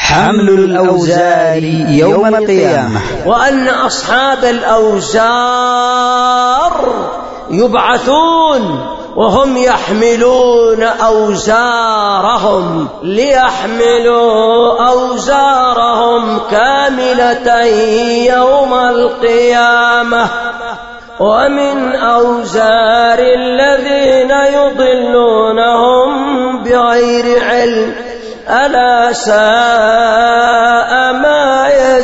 حمل الأوزار يوم القيامة. وأن أصحاب الأوزار يبعثون وهم يحملون أوزارهم ليحملوا أوزارهم كاملة يوم القيامة. ومن أوزار الذين يضلونهم بغير علم ألا ساء ما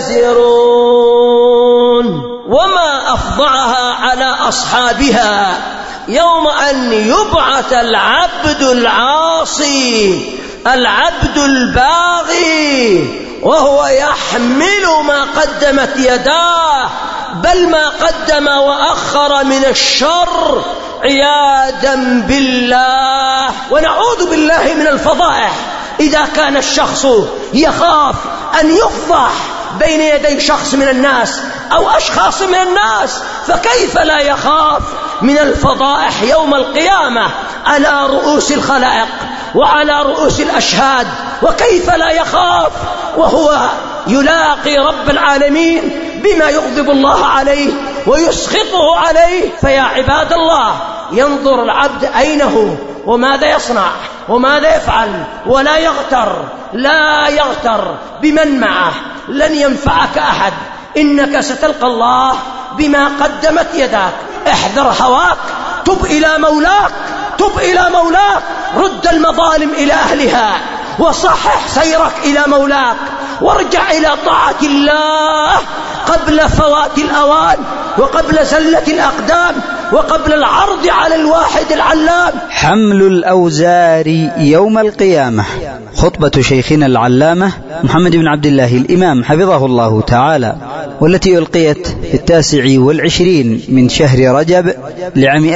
يزرون. وما أفضعها على أصحابها يوم أن يبعث العبد العاصي العبد الباغي وهو يحمل ما قدمت يداه، بل ما قدم وأخر من الشر عياذا بالله. ونعوذ بالله من الفضائح. إذا كان الشخص يخاف أن يفضح بين يدي شخص من الناس أو أشخاص من الناس، فكيف لا يخاف من الفضائح يوم القيامة على رؤوس الخلائق وعلى رؤوس الأشهاد؟ وكيف لا يخاف وهو يلاقي رب العالمين بما يغضب الله عليه ويسخطه عليه؟ فيا عباد الله، ينظر العبد أين هو وماذا يصنع وماذا يفعل، ولا يغتر بمن معه. لن ينفعك أحد، إنك ستلقى الله بما قدمت يداك. احذر هواك، تب إلى مولاك، رد المظالم إلى أهلها، وصحح سيرك إلى مولاك، وارجع إلى طاعة الله قبل فوات الأوان وقبل زلة الأقدام وقبل العرض على الواحد العلام. حمل الأوزار يوم القيامة. خطبة شيخنا العلامة محمد بن عبد الله الإمام حفظه الله تعالى، والتي ألقيت في 29 من شهر رجب لعام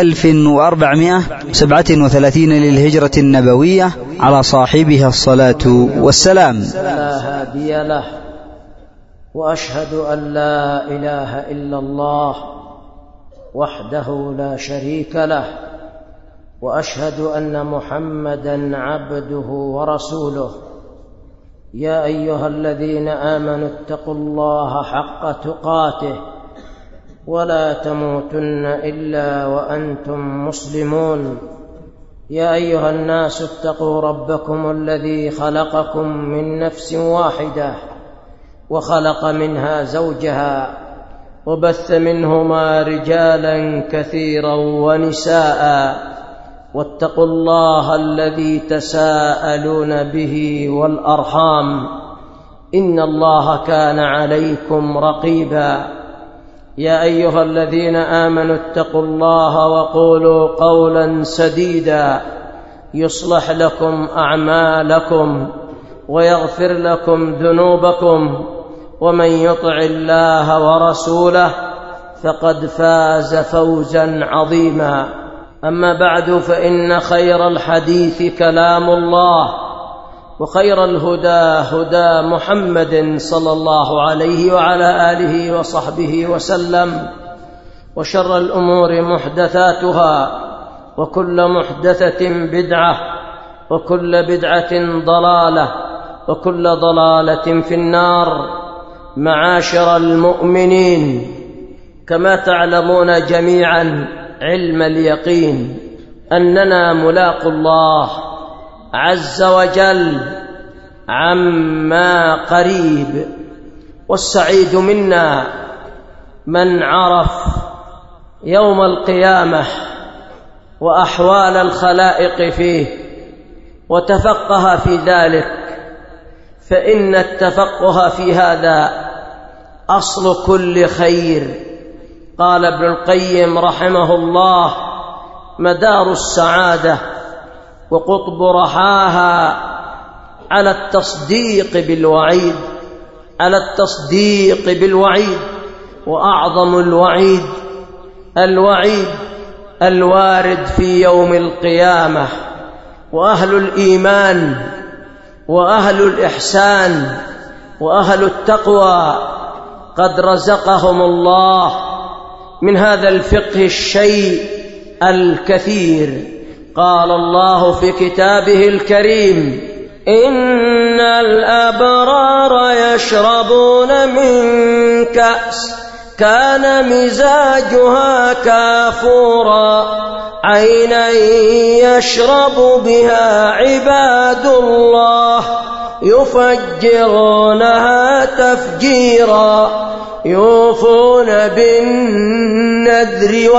1437 للهجرة النبوية على صاحبها الصلاة والسلام. لا هادي له، وأشهد أن لا إله إلا الله وحده لا شريك له، وأشهد أن محمدا عبده ورسوله. يا أيها الذين آمنوا اتقوا الله حق تقاته ولا تموتن إلا وأنتم مسلمون. يا أيها الناس اتقوا ربكم الذي خلقكم من نفس واحدة وخلق منها زوجها وبث منهما رجالا كثيرا ونساء، واتقوا الله الذي تساءلون به والأرحام، إن الله كان عليكم رقيبا. يا أيها الذين آمنوا اتقوا الله وقولوا قولا سديدا يصلح لكم أعمالكم ويغفر لكم ذنوبكم، ومن يطع الله ورسوله فقد فاز فوزا عظيما. أما بعد، فإن خير الحديث كلام الله، وخير الهدى هدى محمد صلى الله عليه وعلى آله وصحبه وسلم، وشر الأمور محدثاتها، وكل محدثة بدعة، وكل بدعة ضلالة، وكل ضلالة في النار. معاشر المؤمنين، كما تعلمون جميعا علم اليقين أننا ملاقو الله عز وجل عما قريب، والسعيد منا من عرف يوم القيامة وأحوال الخلائق فيه وتفقه في ذلك، فإن التفقه في هذا أصل كل خير. قال ابن القيم رحمه الله: مدار السعادة وقطب رحاها على التصديق بالوعيد، وأعظم الوعيد الوارد في يوم القيامة. وأهل الإيمان وأهل الإحسان وأهل التقوى قد رزقهم الله من هذا الفقه الشيء الكثير. قال الله في كتابه الكريم: إن الأبرار النار يشربون من كأس كان مزاجها كافورا عينا يشرب بها عباد الله يفجرونها تفجيرا يوفون بالنذر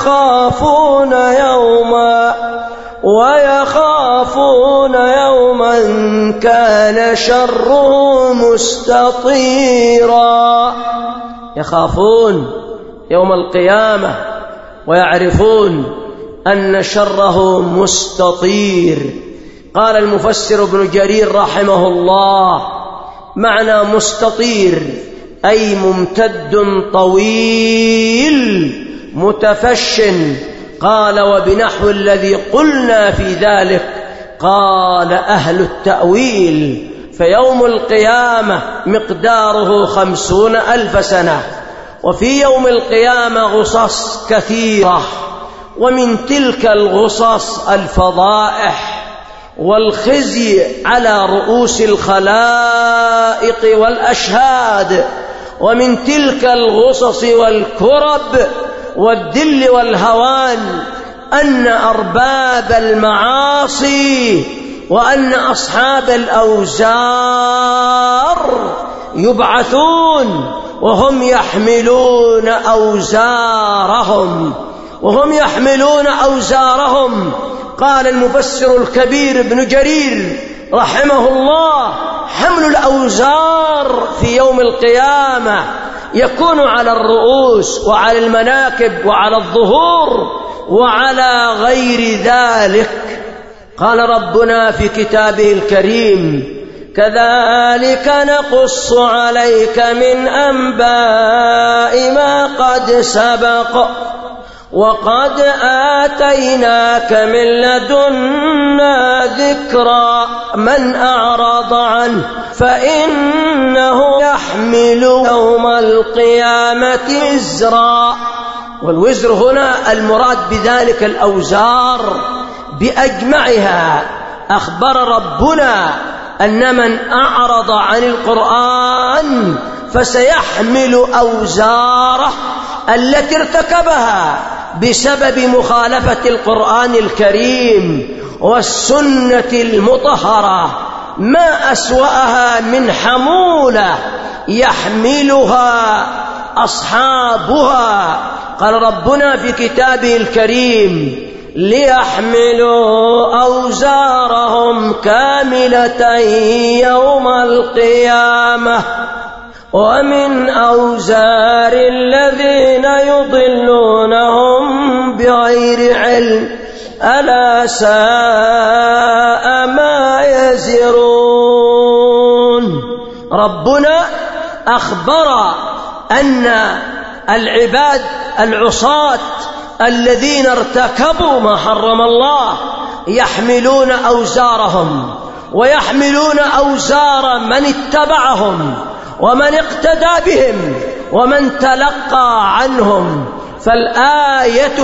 ويخافون يوما كان شره مستطيرا. يخافون يوم القيامة ويعرفون أن شره مستطير. قال المفسر ابن جرير رحمه الله: معنى مستطير أي ممتد طويل متفش. قال: وبنحو الذي قلنا في ذلك قال أهل التأويل: فيوم القيامة مقداره 50,000 سنة، وفي يوم القيامة غصص كثيرة، ومن تلك الغصص الفضائح والخزي على رؤوس الخلائق والأشهاد، ومن تلك الغصص والكرب والذل والهوان أن أرباب المعاصي وأن أصحاب الأوزار يبعثون وهم يحملون أوزارهم. قال المفسر الكبير ابن جرير رحمه الله: حمل الأوزار في يوم القيامة يكون على الرؤوس وعلى المناكب وعلى الظهور وعلى غير ذلك. قال ربنا في كتابه الكريم: كذلك نقص عليك من أنباء ما قد سبق وقد آتيناك من لدنا ذكرا من أعرض عنه فإنه يحمل يوم القيامة وزرا. والوزر هنا المراد بذلك الأوزار بأجمعها. أخبر ربنا أن من أعرض عن القرآن فسيحمل أوزاره التي ارتكبها بسبب مخالفة القرآن الكريم والسنة المطهرة، ما أسوأها من حمولة يحملها أصحابها. قال ربنا في كتابه الكريم: ليحملوا أوزارهم كاملة يوم القيامة ومن أوزار الذين يضلونهم بغير علم ألا ساء ما يزرون. ربنا أخبر أن العباد العصاة الذين ارتكبوا ما حرم الله يحملون أوزارهم ويحملون أوزار من اتبعهم ومن اقتدى بهم ومن تلقى عنهم. فالآية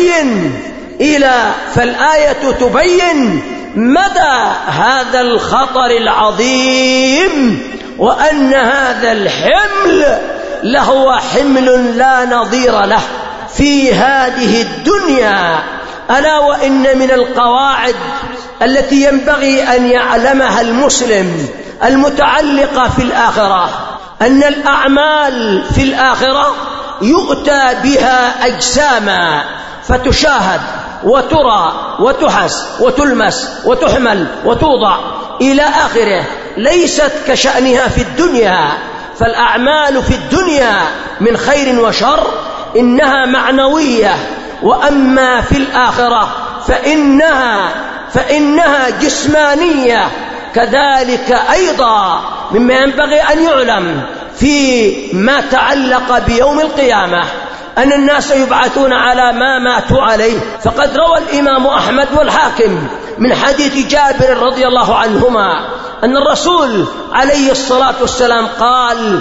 تبين مدى هذا الخطر العظيم، وأن هذا الحمل لهو حمل لا نظير له في هذه الدنيا. ألا وإن من القواعد التي ينبغي أن يعلمها المسلم المتعلقة في الآخرة أن الأعمال في الآخرة يؤتى بها أجساما فتشاهد وترى وتحس وتلمس وتحمل وتوضع إلى آخره، ليست كشأنها في الدنيا. فالأعمال في الدنيا من خير وشر إنها معنوية، وأما في الآخرة فإنها جسمانية. كذلك أيضا مما ينبغي أن يعلم في ما تعلق بيوم القيامة أن الناس يبعثون على ما ماتوا عليه. فقد روى الإمام أحمد والحاكم من حديث جابر رضي الله عنهما أن الرسول عليه الصلاة والسلام قال: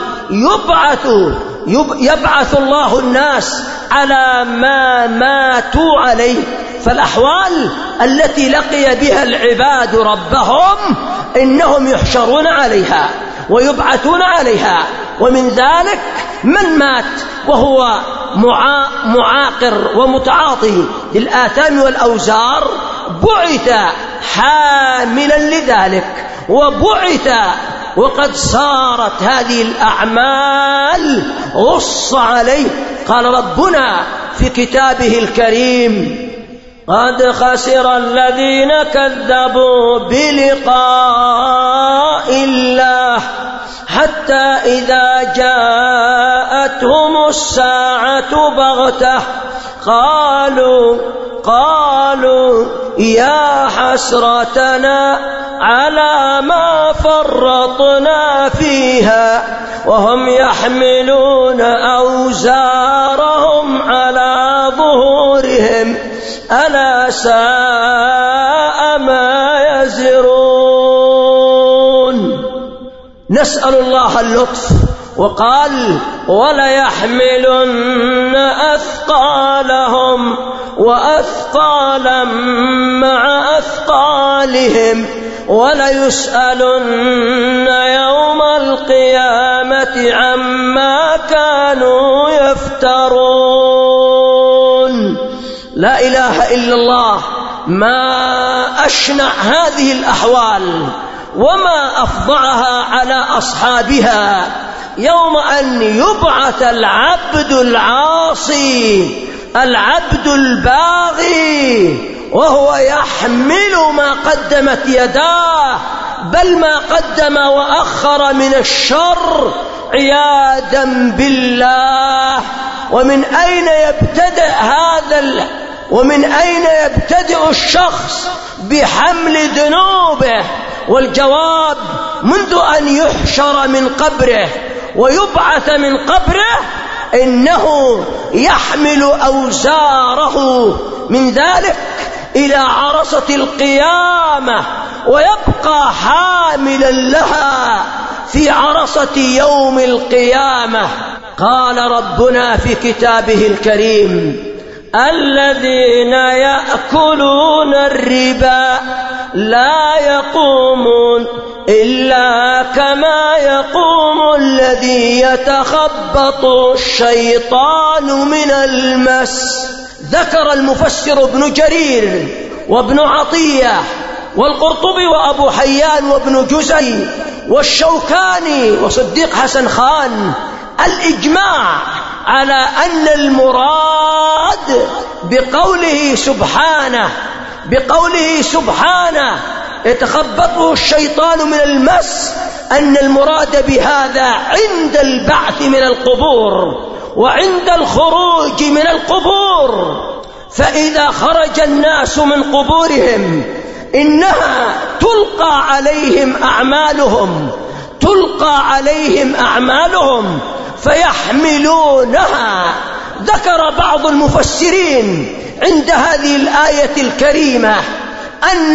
يبعث الله الناس على ما ماتوا عليه. فالأحوال التي لقي بها العباد ربهم إنهم يحشرون عليها. ويبعثون عليها. ومن ذلك من مات وهو معاقر ومتعاطي للآثام والأوزار بعث حاملا لذلك، وبعث وقد صارت هذه الأعمال غص عليه. قال ربنا في كتابه الكريم: قد خسر الذين كذبوا بلقاء الله حتى إذا جاءتهم الساعة بغتة قالوا يا حسرتنا على ما فرطنا فيها وهم يحملون أوزارهم على ظهورهم ألا ساء ما يزرون. نسأل الله اللطف. وقال: وليحملن أثقالهم وأثقالا مع أثقالهم وليسألن يوم القيامة عما كانوا يفترون. لا إله إلا الله. ما أشنع هذه الأحوال وما أفظعها على أصحابها يوم أن يبعث العبد العاصي العبد الباغي وهو يحمل ما قدمت يداه، بل ما قدم وأخر من الشر عياذا بالله. ومن أين يبتدئ الشخص بحمل ذنوبه؟ والجواب: منذ أن يحشر من قبره ويبعث من قبره إنه يحمل أوزاره من ذلك إلى عرصة القيامة، ويبقى حاملا لها في عرصة يوم القيامة. قال ربنا في كتابه الكريم: الذين يأكلون الربا لا يقومون إلا كما يقوم الذي يتخبط الشيطان من المس. ذكر المفسر ابن جرير وابن عطية والقرطبي وأبو حيان وابن جزي والشوكاني وصديق حسن خان الإجماع على أن المراد بقوله سبحانه يتخبطه الشيطان من المس، أن المراد بهذا عند البعث من القبور وعند الخروج من القبور. فإذا خرج الناس من قبورهم إنها تلقى عليهم أعمالهم فيحملونها. ذكر بعض المفسرين عند هذه الآية الكريمة أن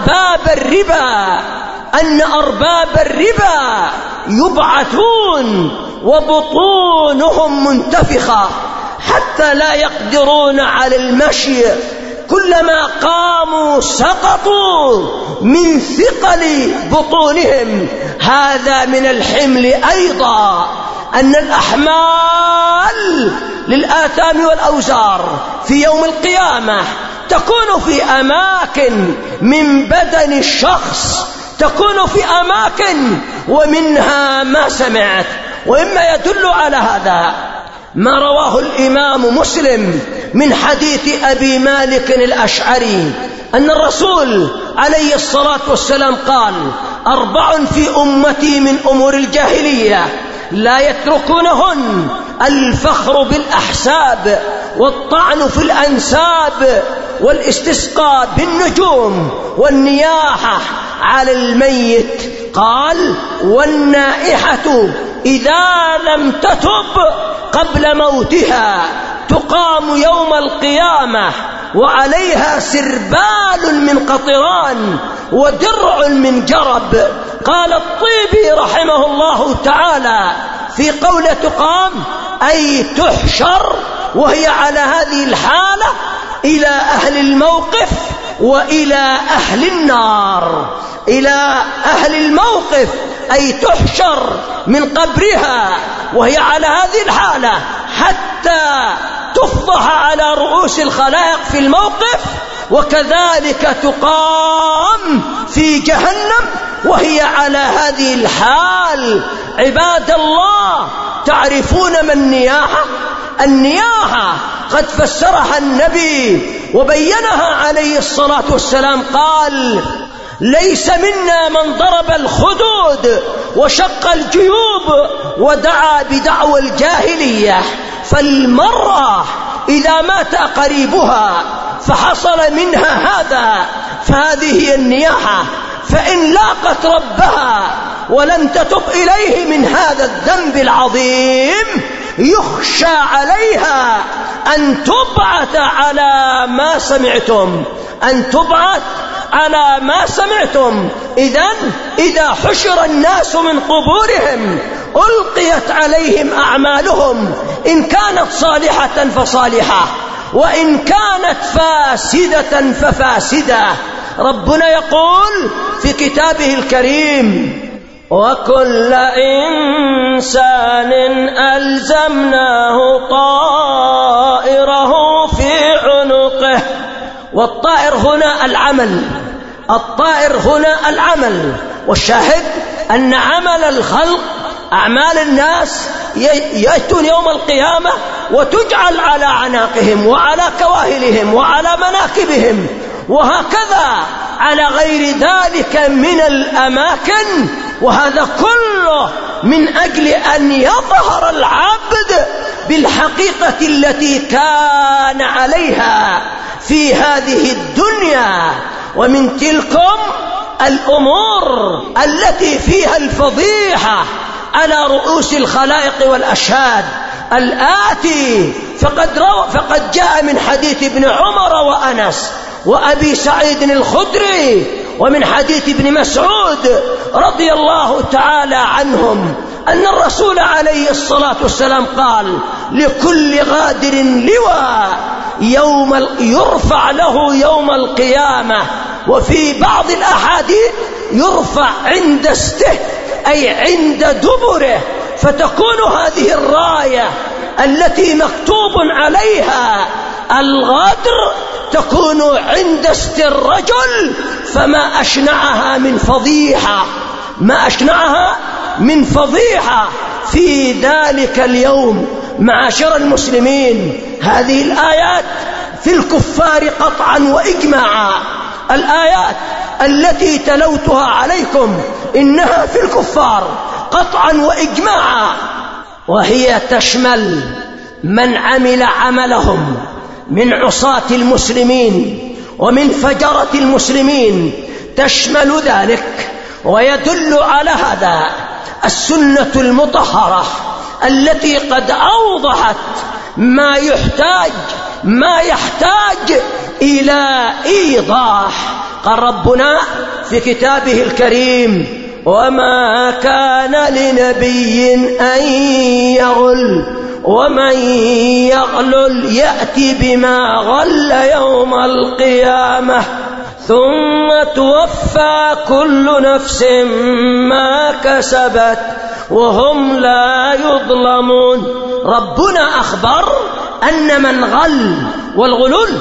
أرباب الربا يبعثون وبطونهم منتفخة حتى لا يقدرون على المشي، كلما قاموا سقطوا من ثقل بطونهم. هذا من الحمل أيضا، أن الأحمال للآثام والأوزار في يوم القيامة تكون في أماكن من بدن الشخص، تكون في أماكن ومنها ما سمعت. وإما يدل على هذا ما رواه الإمام مسلم من حديث أبي مالك الأشعري أن الرسول عليه الصلاة والسلام قال: 4 في أمتي من أمور الجاهلية لا يتركونهن: الفخر بالأحساب، والطعن في الأنساب، والاستسقاء بالنجوم، والنياحة على الميت. قال: والنائحة إذا لم تتب قبل موتها تقام يوم القيامة وعليها سربال من قطران ودرع من جرب. قال الطيبي رحمه الله تعالى في قوله تقام أي تحشر، وهي على هذه الحالة إلى أهل الموقف وإلى أهل النار. إلى أهل الموقف أي تحشر من قبرها وهي على هذه الحالة حتى تفضح على رؤوس الخلائق في الموقف، وكذلك تقام في جهنم وهي على هذه الحال. عباد الله، تعرفون ما النياحة؟ النياحة قد فسرها النبي وبينها عليه الصلاة والسلام، قال: ليس منا من ضرب الخدود وشق الجيوب ودعا بدعوى الجاهلية. فالمرأة إذا مات قريبها فحصل منها هذا فهذه هي النياحة، فإن لاقت ربها ولم تتب إليه من هذا الذنب العظيم يخشى عليها أن تبعث على ما سمعتم، أن تبعث على ما سمعتم. إذا حشر الناس من قبورهم ألقيت عليهم أعمالهم، إن كانت صالحة فصالحة، وإن كانت فاسدة ففاسدة. ربنا يقول في كتابه الكريم: وكل إنسان ألزمناه طائره في عنقه. والطائر هنا العمل، الطائر هنا العمل، والشاهد أن عمل الخلق، أعمال الناس يأتون يوم القيامة وتجعل على عناقهم وعلى كواهلهم وعلى مناكبهم، وهكذا على غير ذلك من الأماكن. وهذا كله من أجل أن يظهر العبد بالحقيقة التي كان عليها في هذه الدنيا. ومن تلكم الأمور التي فيها الفضيحة على رؤوس الخلائق والأشهاد الآتي. فقد جاء من حديث ابن عمر وأنس وأبي سعيد الخدري ومن حديث ابن مسعود رضي الله تعالى عنهم أن الرسول عليه الصلاة والسلام قال: لكل غادر لواء يرفع له يوم القيامة. وفي بعض الأحاديث يرفع عند استه، أي عند دبره، فتكون هذه الراية التي مكتوب عليها الغدر تكون عند است الرجل. فما أشنعها من فضيحة، ما أشنعها من فضيحة في ذلك اليوم. معاشر المسلمين، هذه الآيات في الكفار قطعا وإجماعا. الآيات التي تلوتها عليكم إنها في الكفار قطعا وإجماعا، وهي تشمل من عمل عملهم من عصاة المسلمين ومن فجرة المسلمين، تشمل ذلك. ويدل على هذا السنة المطهرة التي قد أوضحت ما يحتاج إلى إيضاح. قال ربنا في كتابه الكريم: وما كان لنبي أن يغل ومن يغلل يأتي بما غل يوم القيامة ثم توفى كل نفس ما كسبت وهم لا يظلمون. ربنا أخبر أن من غل، والغلول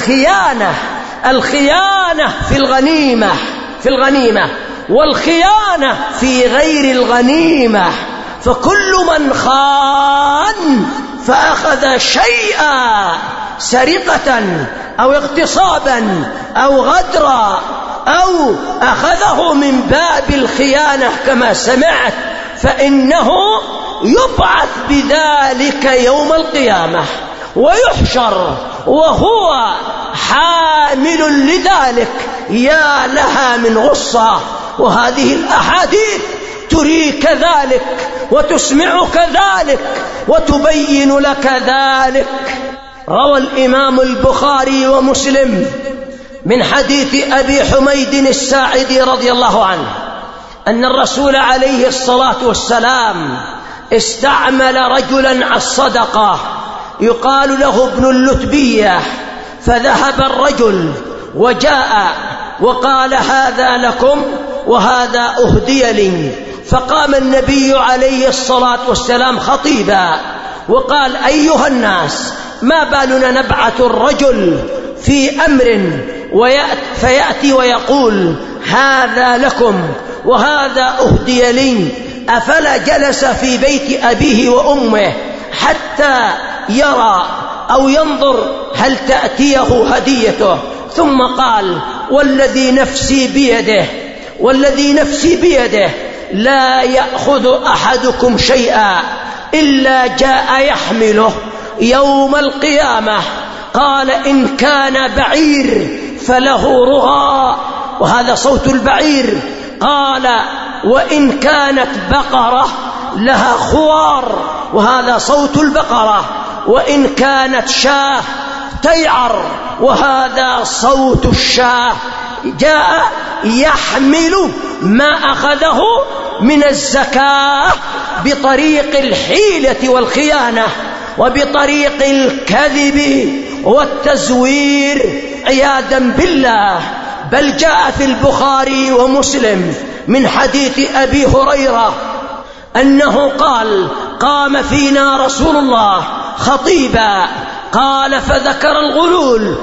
الخيانة في الغنيمة والخيانة في غير الغنيمة. فكل من خان فأخذ شيئا سرقة أو اغتصابا أو غدرا أو أخذه من باب الخيانة كما سمعت، فإنه يبعث بذلك يوم القيامة ويحشر وهو حامل لذلك. يا لها من غصة. وهذه الأحاديث تريك ذلك وتسمعك ذلك وتبين لك ذلك. روى الإمام البخاري ومسلم من حديث أبي حميد الساعدي رضي الله عنه أن الرسول عليه الصلاة والسلام استعمل رجلا على الصدقة يقال له ابن اللتبية، فذهب الرجل وجاء وقال: هذا لكم وهذا أهدي لي. فقام النبي عليه الصلاة والسلام خطيبا وقال: أيها الناس، ما بالنا نبعث الرجل في أمر فيأتي ويقول هذا لكم وهذا أهدي لي؟ أفلا جلس في بيت أبيه وأمه حتى يرى أو ينظر هل تأتيه هديته؟ ثم قال: والذي نفسي بيده لا يأخذ أحدكم شيئا إلا جاء يحمله يوم القيامة. قال: إن كان بعير فله رغاء، وهذا صوت البعير. قال: وإن كانت بقرة لها خوار، وهذا صوت البقرة. وإن كانت شاة تيعر، وهذا صوت الشاة. جاء يحمل ما أخذه من الزكاة بطريق الحيلة والخيانة وبطريق الكذب والتزوير عياذا بالله. بل جاء في البخاري ومسلم من حديث أبي هريرة أنه قال: قام فينا رسول الله خطيبا، قال فذكر الغلول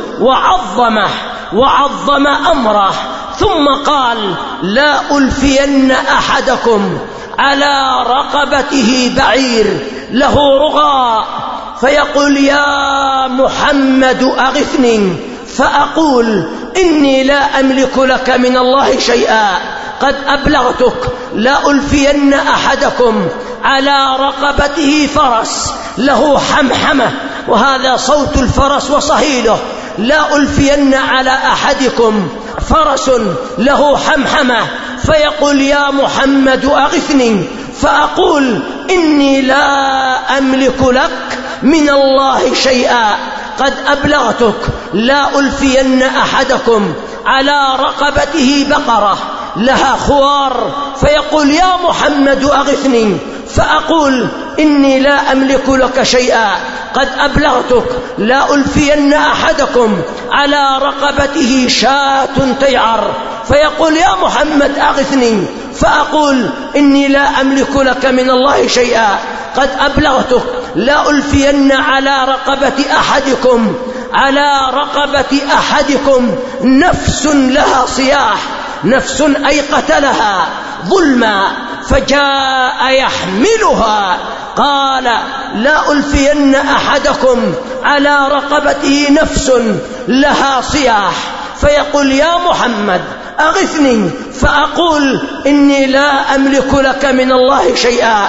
وعظم أمره، ثم قال: لا ألفين أحدكم على رقبته بعير له رغاء فيقول: يا محمد أغثني، فأقول: إني لا أملك لك من الله شيئا قد أبلغتك. لا ألفين أحدكم على رقبته فرس له حمحمة، وهذا صوت الفرس وصهيله. لا ألفين على أحدكم فرس له حمحمة فيقول: يا محمد أغثني، فأقول: إني لا أملك لك من الله شيئا قد أبلغتك. لا ألفين أحدكم على رقبته بقرة لها خوار فيقول: يا محمد أغثني، فأقول: إني لا أملك لك شيئا قد أبلغتك. لا ألفين أحدكم على رقبته شاة تيعر فيقول: يا محمد أغثني، فأقول: إني لا أملك لك من الله شيئا قد أبلغتك. لا ألفين على رقبة أحدكم نفس لها صياح، نفس أي قتلها ظلما فجاء يحملها. قال: لا ألفين أحدكم على رقبته نفس لها صياح فيقول: يا محمد أغثني، فأقول: إني لا أملك لك من الله شيئا.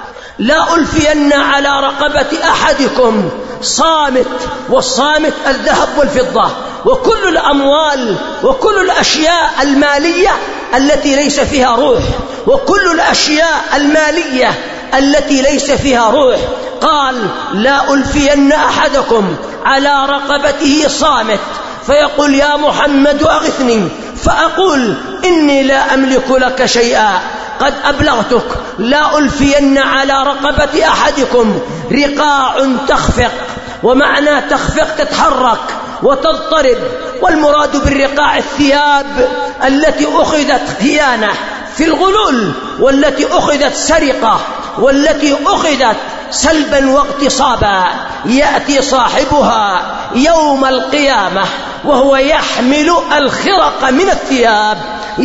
لا ألفين على رقبة أحدكم صامت، والصامت الذهب والفضة وكل الأموال وكل الأشياء المالية التي ليس فيها روح، وكل الأشياء المالية التي ليس فيها روح. قال: لا ألفين أحدكم على رقبته صامت فيقول: يا محمد أغثني، فأقول: إني لا أملك لك شيئا قد أبلغتك. لا ألفين على رقبة أحدكم رقاع تخفق، ومعنى تخفق تتحرك وتضطرب، والمراد بالرقاع الثياب التي أخذت خيانة في الغلول، والتي أخذت سرقة، والتي أخذت سلبا واغتصابا. يأتي صاحبها يوم القيامة وهو يحمل الخرق من الثياب،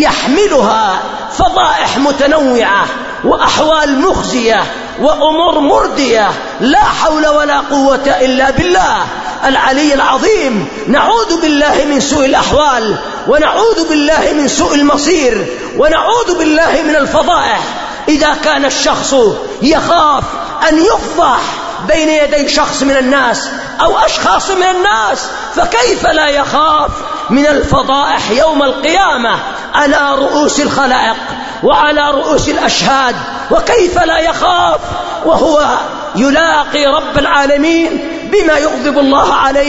يحملها فضائح متنوعة وأحوال مخزية وأمور مردية، لا حول ولا قوة إلا بالله العلي العظيم. نعوذ بالله من سوء الأحوال، ونعوذ بالله من سوء المصير، ونعوذ بالله من الفضائح. إذا كان الشخص يخاف أن يفضح بين يدي شخص من الناس أو أشخاص من الناس، فكيف لا يخاف من الفضائح يوم القيامة على رؤوس الخلائق وعلى رؤوس الأشهاد؟ وكيف لا يخاف وهو يلاقي رب العالمين بما يغضب الله عليه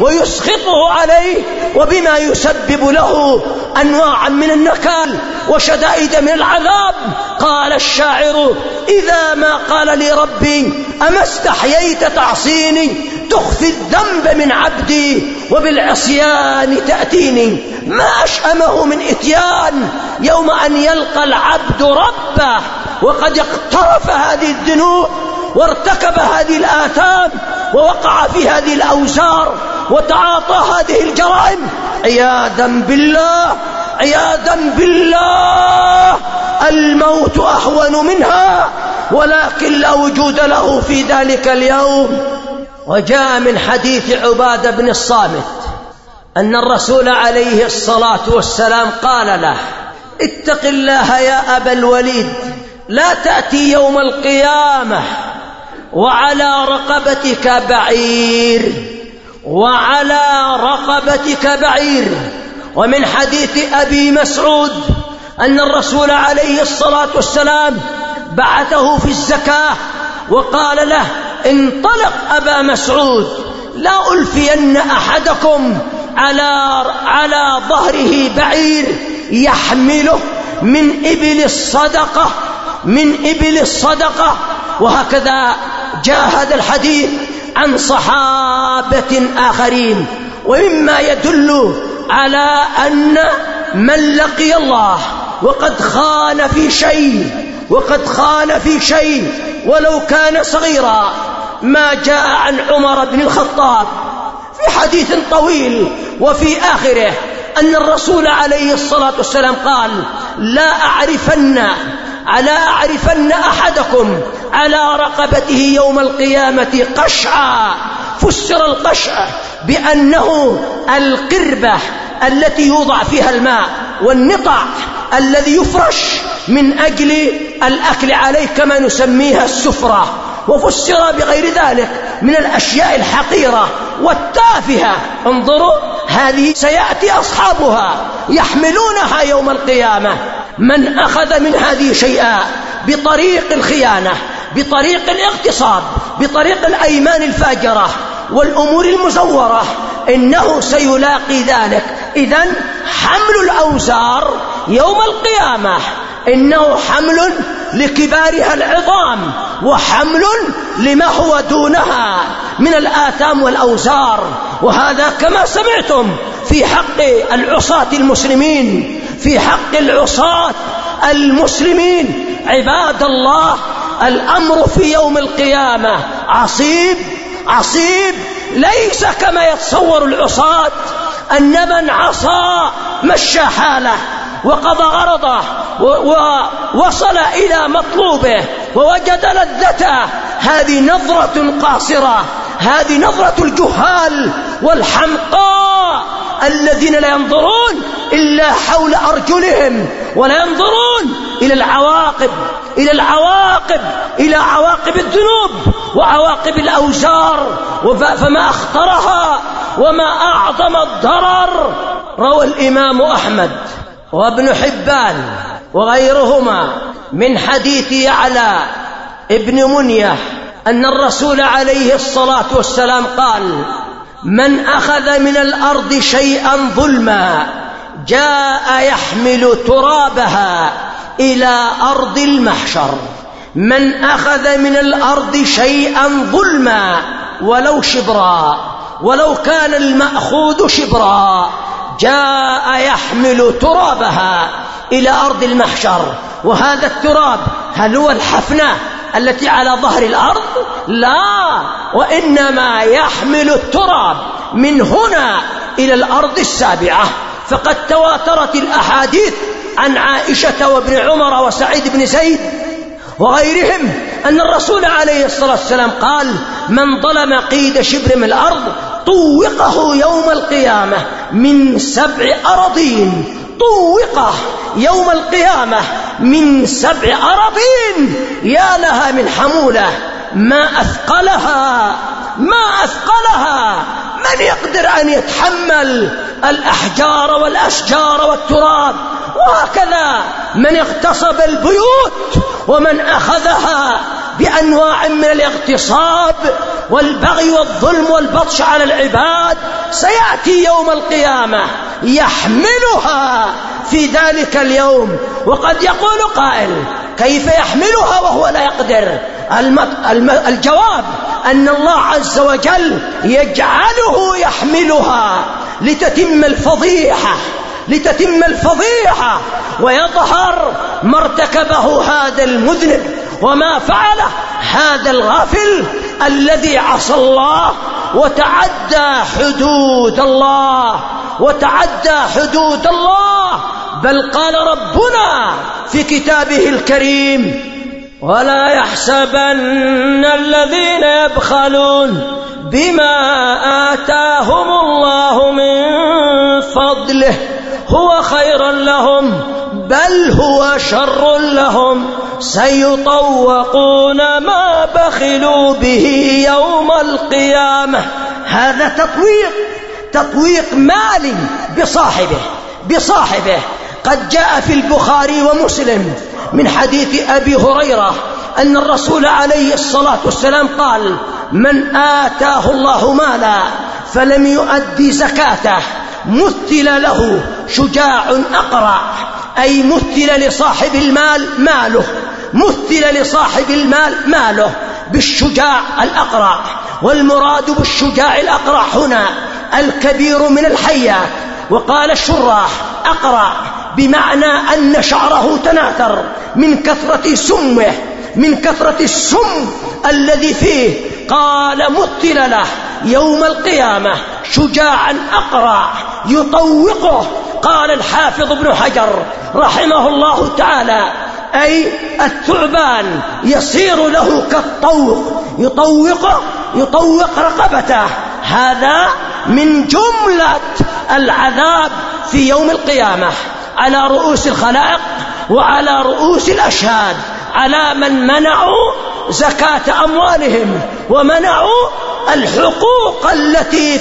ويسخطه عليه، وبما يسبب له أنواعا من النكال وشدائد من العذاب. قال الشاعر: إذا ما قال لي ربي أما استحييت تعصيني، تخفي الذنب من عبدي وبالعصيان تأتيني. ما أشأمه من إتيان يوم أن يلقى العبد ربه وقد اقترف هذه الذنوب وارتكب هذه الآثام ووقع في هذه الأوزار وتعاطى هذه الجرائم. عياذا بالله، عياذا بالله، الموت أهون منها، ولكن لا وجود له في ذلك اليوم. وجاء من حديث عبادة بن الصامت أن الرسول عليه الصلاة والسلام قال له: اتق الله يا أبا الوليد، لا تأتي يوم القيامة وعلى رقبتك بعير، وعلى رقبتك بعير. ومن حديث أبي مسعود أن الرسول عليه الصلاة والسلام بعثه في الزكاة وقال له: انطلق أبا مسعود، لا ألفين أحدكم على ظهره بعير يحمله من إبل الصدقة. وهكذا جاء هذا الحديث عن صحابة آخرين. ومما يدل على أن من لقي الله وقد خان في شيء ولو كان صغيرا، ما جاء عن عمر بن الخطاب في حديث طويل وفي آخره أن الرسول عليه الصلاة والسلام قال: لا أعرفن أحدكم على رقبته يوم القيامة قشعا. فسر القشع بأنه القربة التي يوضع فيها الماء، والنطع الذي يفرش من أجل الأكل عليه كما نسميها السفرة. وفسر بغير ذلك من الأشياء الحقيرة والتافهة. انظروا، هذه سيأتي أصحابها يحملونها يوم القيامة. من أخذ من هذه شيئا بطريق الخيانة، بطريق الاغتصاب، بطريق الأيمان الفاجرة والأمور المزورة، إنه سيلاقي ذلك. إذن حمل الأوزار يوم القيامة إنه حمل لكبارها العظام، وحمل لما هو دونها من الآثام والأوزار. وهذا كما سمعتم في حق العصاة المسلمين، في حق العصاة المسلمين. عباد الله، الأمر في يوم القيامة عصيب. ليس كما يتصور العصاة أن من عصى مشى حاله وقضى غرضه ووصل إلى مطلوبه ووجد لذته. هذه نظرة قاصرة، هذه نظرة الجهال والحمقاء الذين لا ينظرون إلا حول أرجلهم، ولا ينظرون إلى عواقب الذنوب وعواقب الأوزار، فما أخطرها وما أعظم الضرر. روى الإمام أحمد وابن حبان وغيرهما من حديث يعلى ابن منية أن الرسول عليه الصلاة والسلام قال: من أخذ من الأرض شيئا ظلما جاء يحمل ترابها إلى أرض المحشر. من أخذ من الأرض شيئا ظلما ولو شبرا، ولو كان المأخوذ شبرا، جاء يحمل ترابها إلى أرض المحشر. وهذا التراب هل هو الحفنة التي على ظهر الأرض؟ لا، وإنما يحمل التراب من هنا إلى الأرض السابعة. فقد تواترت الأحاديث عن عائشة وابن عمر وسعيد بن زيد وغيرهم أن الرسول عليه الصلاة والسلام قال: من ظلم قيد شبر من الأرض طوقه يوم القيامة من 7 أراضين. طوقه يوم القيامة من 7 أراضين. يا لها من حمولة، ما أثقلها. من يقدر أن يتحمل الأحجار والأشجار والتراب؟ وهكذا من اغتصب البيوت ومن أخذها بأنواع من الاغتصاب والبغي والظلم والبطش على العباد، سيأتي يوم القيامة يحملها في ذلك اليوم. وقد يقول قائل: كيف يحملها وهو لا يقدر؟ الجواب أن الله عز وجل يجعله يحملها لتتم الفضيحة ويظهر ما ارتكبه هذا المذنب وما فعله هذا الغافل الذي عصى الله وتعدى حدود الله. بل قال ربنا في كتابه الكريم: ولا يحسبن الذين يبخلون بما آتاهم الله من فضله هو خيرا لهم بل هو شر لهم سيطوقون ما بخلوا به يوم القيامة. هذا تطويق مال بصاحبه. قد جاء في البخاري ومسلم من حديث أبي هريرة أن الرسول عليه الصلاة والسلام قال: من آتاه الله مالا فلم يؤدي زكاته مثل له شجاع أقرع، أي مثل لصاحب المال ماله بالشجاع الأقرع. والمراد بالشجاع الأقرع هنا الكبير من الحيات. وقال الشراح: أقرع بمعنى أن شعره تناثر من كثرة السم الذي فيه. قال: مثل له يوم القيامة شجاعا أقرع يطوقه. قال الحافظ ابن حجر رحمه الله تعالى: أي الثعبان يصير له كالطوق يطوق رقبته. هذا من جملة العذاب في يوم القيامة على رؤوس الخلائق وعلى رؤوس الأشهاد، على من منعوا زكاة أموالهم ومنعوا الحقوق التي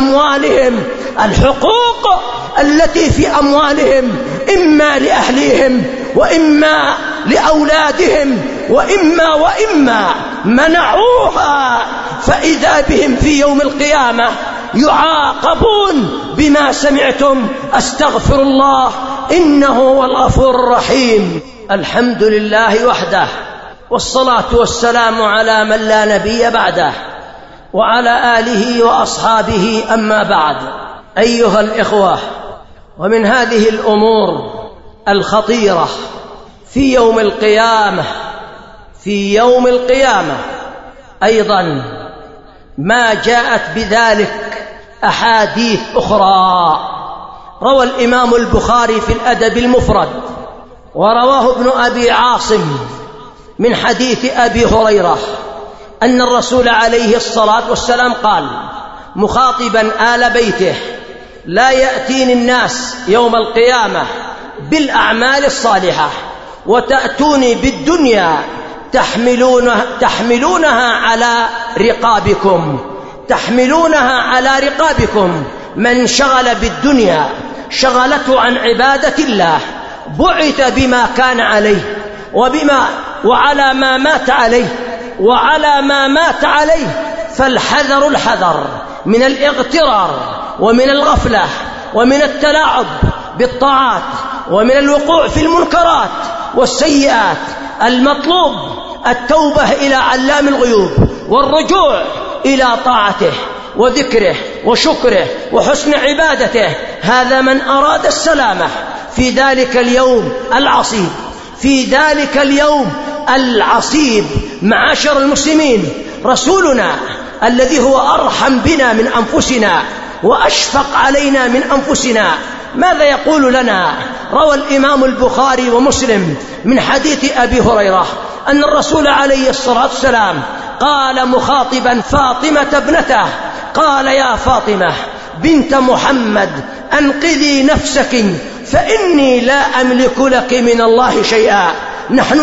في أموالهم إما لأهليهم وإما لأولادهم وإما منعوها. فإذا بهم في يوم القيامة يعاقبون بما سمعتم. أستغفر الله إنه هو الغفور الرحيم. الحمد لله وحده، والصلاة والسلام على من لا نبي بعده، وعلى آله وأصحابه. أما بعد، أيها الإخوة، ومن هذه الأمور الخطيرة في يوم القيامة أيضا ما جاءت بذلك أحاديث أخرى. روى الإمام البخاري في الأدب المفرد ورواه ابن أبي عاصم من حديث أبي هريرة أن الرسول عليه الصلاة والسلام قال مخاطبا آل بيته: لا يأتيني الناس يوم القيامة بالأعمال الصالحة وتأتوني بالدنيا تحملونها على رقابكم. من شغل بالدنيا شغلته عن عبادة الله بعث بما كان عليه وعلى ما مات عليه. فالحذر من الاغترار ومن الغفلة ومن التلاعب بالطاعات ومن الوقوع في المنكرات والسيئات. المطلوب التوبة إلى علام الغيوب والرجوع إلى طاعته وذكره وشكره وحسن عبادته. هذا من أراد السلامة في ذلك اليوم العصيب. معاشر المسلمين، رسولنا الذي هو أرحم بنا من أنفسنا وأشفق علينا من أنفسنا ماذا يقول لنا؟ روى الإمام البخاري ومسلم من حديث أبي هريرة أن الرسول عليه الصلاة والسلام قال مخاطبا فاطمة ابنته: قال: يا فاطمة بنت محمد أنقذي نفسك فإني لا أملك لك من الله شيئا. نحن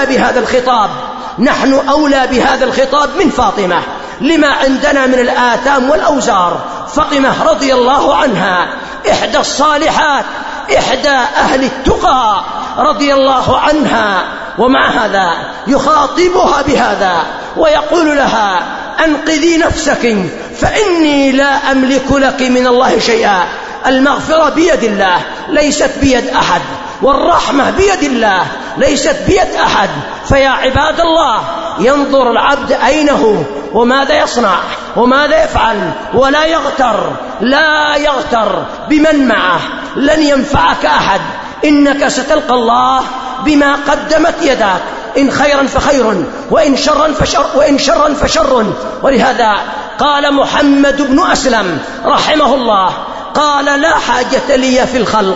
أولى بهذا الخطاب من فاطمة لما عندنا من الآثام والأوزار. فاطمة رضي الله عنها إحدى الصالحات، إحدى أهل التقى رضي الله عنها، ومع هذا يخاطبها بهذا ويقول لها: أنقذي نفسك فإني لا أملك لك من الله شيئا. المغفرة بيد الله ليست بيد أحد، والرحمة بيد الله ليست بيد أحد. فيا عباد الله، ينظر العبد أين هو وماذا يصنع وماذا يفعل، ولا يغتر، لا يغتر بمن معه. لن ينفعك أحد، إنك ستلقى الله بما قدمت يداك، إن خيرا فخير وإن شرا فشر. ولهذا قال محمد بن أسلم رحمه الله، قال: لا حاجة لي في الخلق،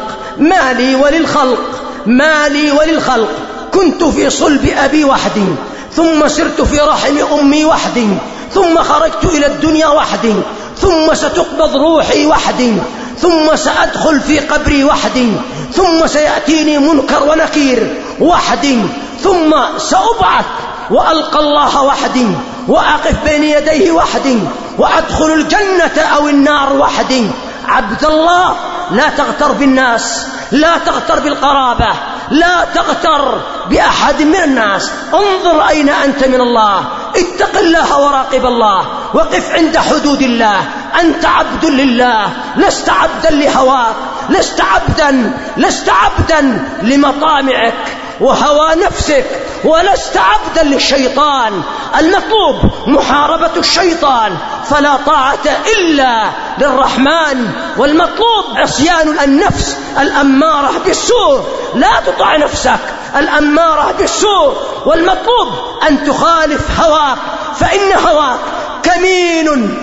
مالي وللخلق. كنت في صلب أبي وحدي، ثم سرت في رحم أمي وحدي، ثم خرجت إلى الدنيا وحدي، ثم ستقبض روحي وحدي، ثم سأدخل في قبري وحدي، ثم سيأتيني منكر ونكير وحدي، ثم سأبعث وألقى الله وحدي، وأقف بين يديه وحدي، وأدخل الجنة أو النار وحدي. عبد الله، لا تغتر بالناس، لا تغتر بالقرابة، لا تغتر بأحد من الناس. انظر أين أنت من الله، اتق الله وراقب الله، وقف عند حدود الله. أنت عبد لله، لست عبدا لهواك، لست عبدا لمطامعك وهوى نفسك، ولست عبدا للشيطان. المطلوب محاربة الشيطان، فلا طاعة إلا للرحمن. والمطلوب عصيان النفس الأمارة بالسوء، لا تطع نفسك الأمارة بالسوء. والمطلوب أن تخالف هواك، فإن هواك كمين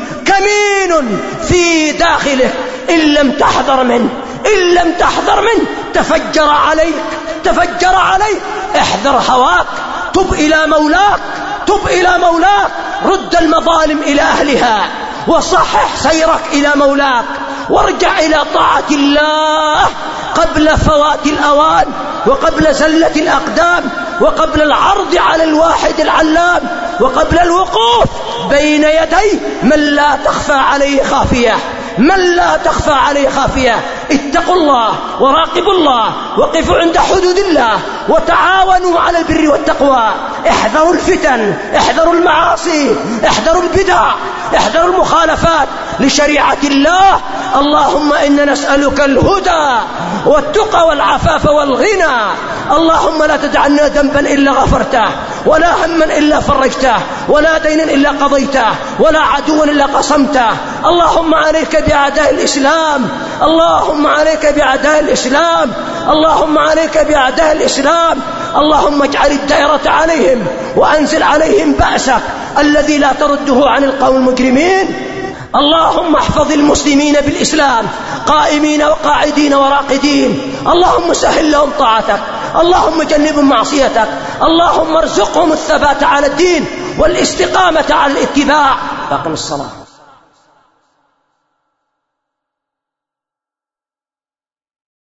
في داخلك، إن لم تحذر منه تفجر عليك. احذر هواك، تب إلى مولاك، رد المظالم إلى أهلها، وصحح سيرك إلى مولاك، وارجع إلى طاعة الله قبل فوات الأوان، وقبل زلة الأقدام، وقبل العرض على الواحد العلام، وقبل الوقوف بين يديه من لا تخفى عليه خافية. اتقوا الله وراقبوا الله، وقفوا عند حدود الله، وتعاونوا على البر والتقوى. احذروا الفتن، احذروا المعاصي، احذروا البدع، احذروا المخالفات لشريعة الله. اللهم إنا نسألك الهدى والتقى والعفاف والغنى. اللهم لا تدع لنا ذنبا إلا غفرته، ولا هما إلا فرجته، ولا دينا إلا قضيته، ولا عدوا إلا قصمته. اللهم عليك بأعداء الإسلام، اللهم عليك بأعداء الإسلام، اللهم عليك بأعداء الإسلام. اللهم اجعل الدائرة عليهم، وأنزل عليهم بأسك الذي لا ترده عن القوم المجرمين. اللهم احفظ المسلمين بالإسلام قائمين وقاعدين وراقدين. اللهم سهل لهم طاعتك، اللهم جنبهم معصيتك، اللهم ارزقهم الثبات على الدين والاستقامة على الاتباع. أقم الصلاة.